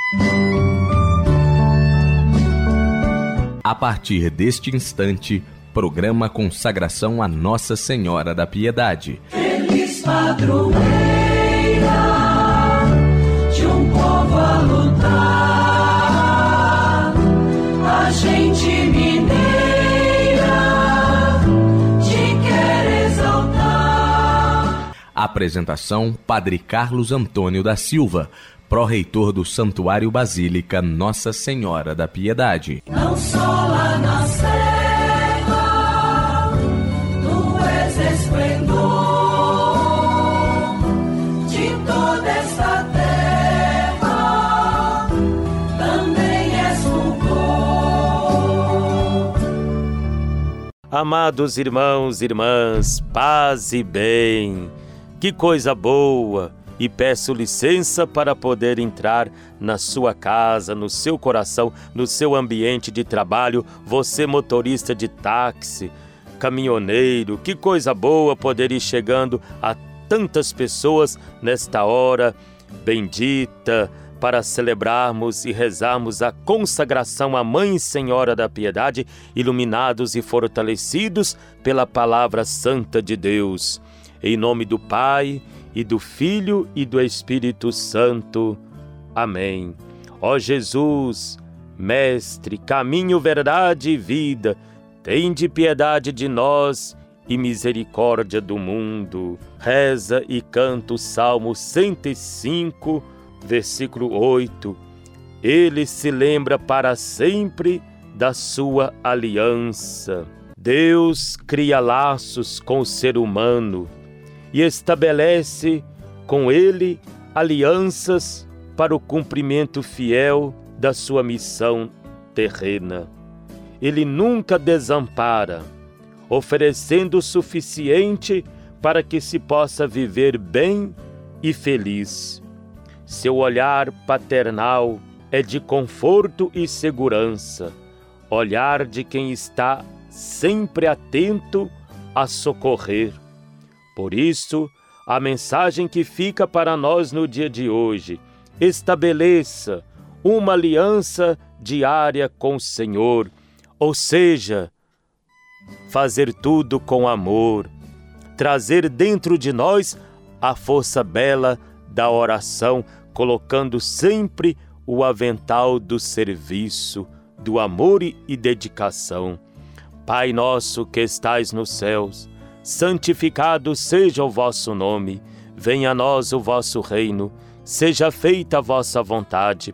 A partir deste instante, programa Consagração a Nossa Senhora da Piedade. Feliz padroeira de um povo a lutar, a gente mineira te quer exaltar. Apresentação: Padre Carlos Antônio da Silva, pró-reitor do Santuário Basílica Nossa Senhora da Piedade. Não só lá na serra, tu és esplendor de toda esta terra, também és fulgor. Amados irmãos e irmãs, paz e bem, que coisa boa! E peço licença para poder entrar na sua casa, no seu coração, no seu ambiente de trabalho, você motorista de táxi, caminhoneiro, que coisa boa poder ir chegando a tantas pessoas nesta hora bendita para celebrarmos e rezarmos a consagração à Mãe Senhora da Piedade, iluminados e fortalecidos pela Palavra Santa de Deus. Em nome do Pai, e do Filho e do Espírito Santo. Amém. Ó Jesus, Mestre, caminho, verdade e vida, tende piedade de nós e misericórdia do mundo. Reza e canta o Salmo 105, versículo 8. Ele se lembra para sempre da sua aliança. Deus cria laços com o ser humano e estabelece com ele alianças para o cumprimento fiel da sua missão terrena. Ele nunca desampara, oferecendo o suficiente para que se possa viver bem e feliz. Seu olhar paternal é de conforto e segurança, olhar de quem está sempre atento a socorrer. Por isso, a mensagem que fica para nós no dia de hoje: estabeleça uma aliança diária com o Senhor, ou seja, fazer tudo com amor, trazer dentro de nós a força bela da oração, colocando sempre o avental do serviço, do amor e dedicação. Pai nosso que estais nos céus, santificado seja o vosso nome, venha a nós o vosso reino, seja feita a vossa vontade,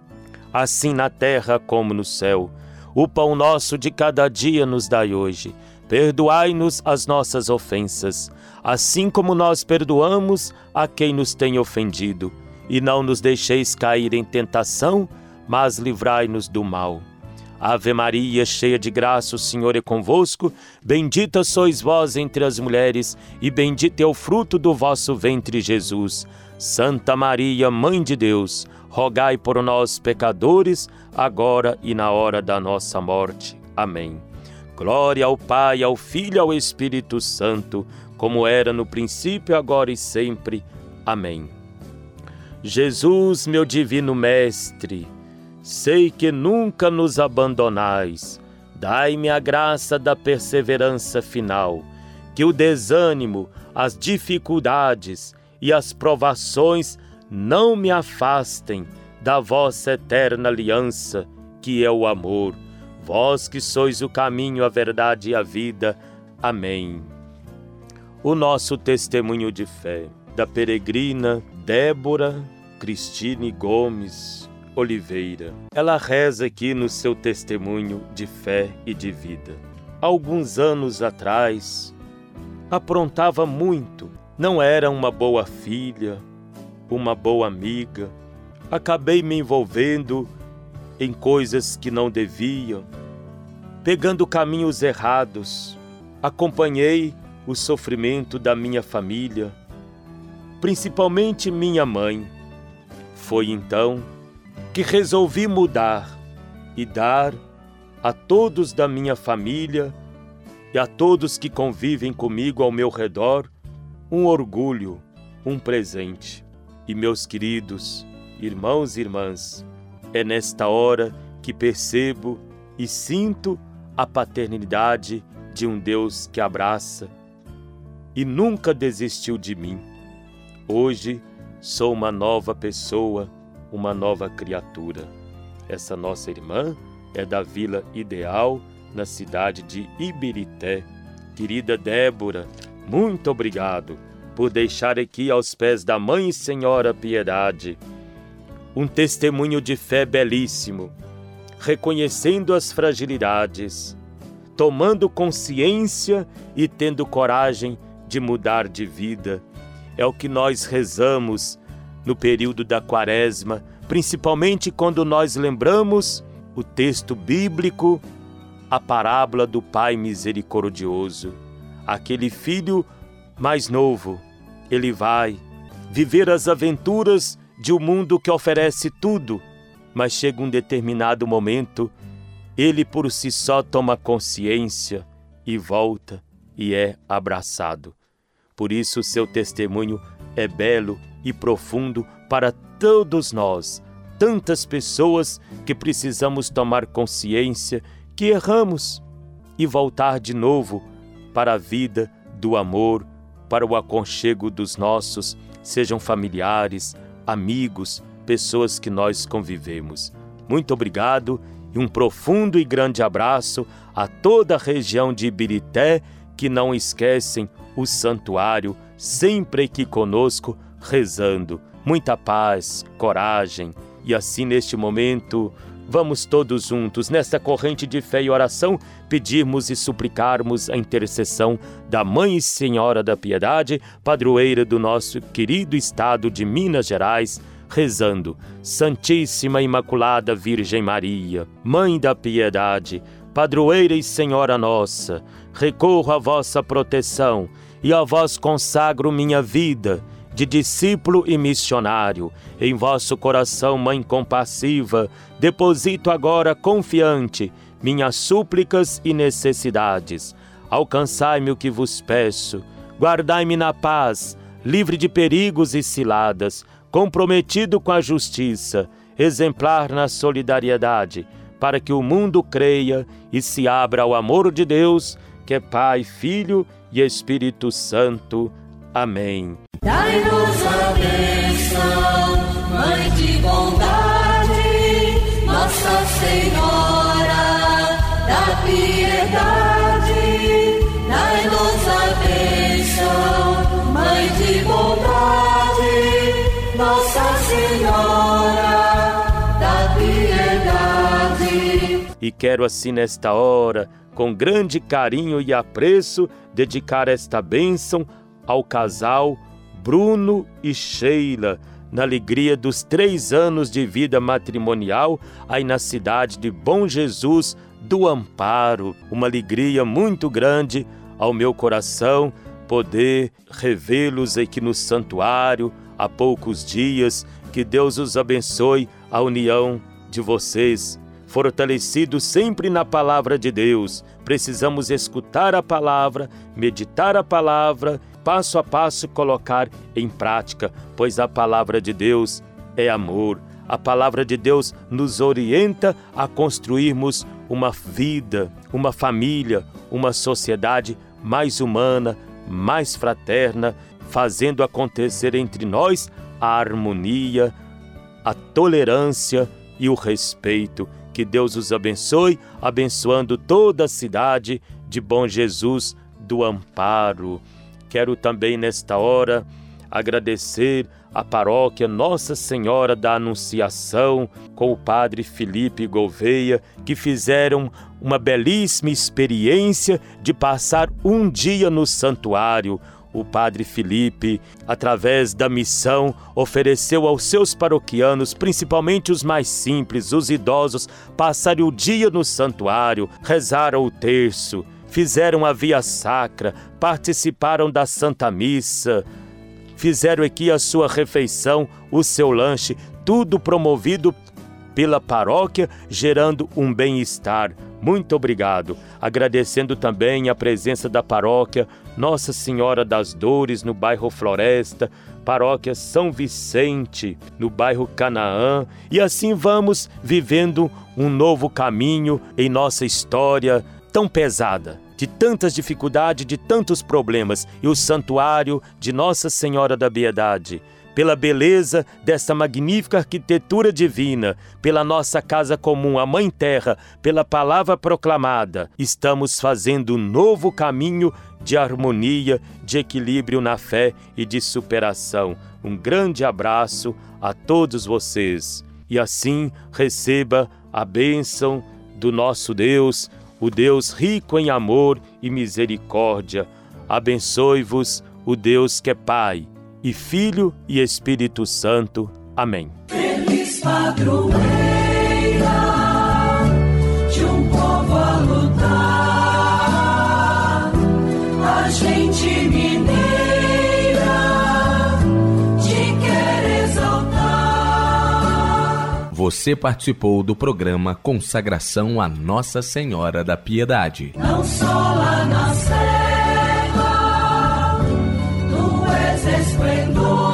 assim na terra como no céu. O pão nosso de cada dia nos dai hoje, perdoai-nos as nossas ofensas, assim como nós perdoamos a quem nos tem ofendido, e não nos deixeis cair em tentação, mas livrai-nos do mal. Ave Maria, cheia de graça, o Senhor é convosco, bendita sois vós entre as mulheres, e bendito é o fruto do vosso ventre, Jesus. Santa Maria, Mãe de Deus, rogai por nós, pecadores, agora e na hora da nossa morte. Amém. Glória ao Pai, ao Filho e ao Espírito Santo, como era no princípio, agora e sempre. Amém. Jesus, meu divino Mestre, sei que nunca nos abandonais. Dai-me a graça da perseverança final, que o desânimo, as dificuldades e as provações não me afastem da vossa eterna aliança, que é o amor. Vós que sois o caminho, a verdade e a vida. Amém. O nosso testemunho de fé da peregrina Débora Cristine Gomes Oliveira. Ela reza aqui no seu testemunho de fé e de vida. Alguns anos atrás, aprontava muito. Não era uma boa filha, uma boa amiga. Acabei me envolvendo em coisas que não devia, pegando caminhos errados. Acompanhei o sofrimento da minha família, principalmente minha mãe. Foi então que resolvi mudar e dar a todos da minha família e a todos que convivem comigo ao meu redor um orgulho, um presente. E meus queridos irmãos e irmãs, É nesta hora que percebo e sinto a paternidade de um Deus que abraça e nunca desistiu de mim. Hoje sou uma nova pessoa, uma nova criatura. Essa nossa irmã é da Vila Ideal, na cidade de Ibirité. Querida Débora, muito obrigado por deixar aqui aos pés da Mãe Senhora Piedade um testemunho de fé belíssimo, reconhecendo as fragilidades, tomando consciência e tendo coragem de mudar de vida. É o que nós rezamos no período da Quaresma, principalmente quando nós lembramos o texto bíblico, a parábola do Pai misericordioso. Aquele filho mais novo, ele vai viver as aventuras de um mundo que oferece tudo, mas chega um determinado momento, ele por si só toma consciência e volta e é abraçado. Por isso o seu testemunho é belo e profundo para todos nós, tantas pessoas que precisamos tomar consciência que erramos e voltar de novo para a vida do amor, para o aconchego dos nossos, sejam familiares, amigos, pessoas que nós convivemos. Muito obrigado e um profundo e grande abraço a toda a região de Ibirité, que não esquecem o santuário, sempre aqui conosco, rezando. Muita paz, coragem, e assim neste momento, vamos todos juntos, nesta corrente de fé e oração, pedirmos e suplicarmos a intercessão da Mãe Senhora da Piedade, padroeira do nosso querido estado de Minas Gerais, rezando: Santíssima Imaculada Virgem Maria, Mãe da Piedade, padroeira e Senhora nossa, recorro à vossa proteção e a vós consagro minha vida de discípulo e missionário. Em vosso coração, Mãe compassiva, deposito agora confiante minhas súplicas e necessidades. Alcançai-me o que vos peço, guardai-me na paz, livre de perigos e ciladas, comprometido com a justiça, exemplar na solidariedade, para que o mundo creia e se abra ao amor de Deus, que é Pai, Filho e Espírito Santo. Amém. Dai-nos a bênção, Mãe de bondade, Nossa Senhora da Piedade. Dai-nos a bênção, Mãe de bondade, Nossa Senhora da Piedade. E quero assim nesta hora, com grande carinho e apreço, dedicar esta bênção ao casal Bruno e Sheila, na alegria dos 3 anos de vida matrimonial, aí na cidade de Bom Jesus do Amparo. Uma alegria muito grande ao meu coração poder revê-los aqui no santuário há poucos dias. Que Deus os abençoe, a união de vocês. Fortalecidos sempre na palavra de Deus. Precisamos escutar a palavra, meditar a palavra, passo a passo colocar em prática, pois a palavra de Deus é amor. A palavra de Deus nos orienta a construirmos uma vida, uma família, uma sociedade mais humana, mais fraterna, fazendo acontecer entre nós a harmonia, a tolerância e o respeito. Que Deus os abençoe, abençoando toda a cidade de Bom Jesus do Amparo. Quero também nesta hora agradecer a paróquia Nossa Senhora da Anunciação com o padre Felipe Gouveia, que fizeram uma belíssima experiência de passar um dia no santuário. O padre Felipe, através da missão, ofereceu aos seus paroquianos, principalmente os mais simples, os idosos, passarem o dia no santuário, rezaram o terço, fizeram a via sacra, participaram da Santa Missa, fizeram aqui a sua refeição, o seu lanche, tudo promovido pela paróquia, gerando um bem-estar. Muito obrigado. Agradecendo também a presença da paróquia Nossa Senhora das Dores, no bairro Floresta, paróquia São Vicente, no bairro Canaã, e assim vamos vivendo um novo caminho em nossa história tão pesada, de tantas dificuldades, de tantos problemas, e o santuário de Nossa Senhora da Piedade, pela beleza desta magnífica arquitetura divina, pela nossa casa comum, a Mãe Terra, pela palavra proclamada, estamos fazendo um novo caminho de harmonia, de equilíbrio na fé e de superação. Um grande abraço a todos vocês. E assim receba a bênção do nosso Deus, o Deus rico em amor e misericórdia. Abençoe-vos o Deus que é Pai, e Filho e Espírito Santo. Amém. Feliz padroeira de um povo a lutar, a gente mineira te quer exaltar. Você participou do programa Consagração a Nossa Senhora da Piedade. Não só lá na serra, tu és esplendor.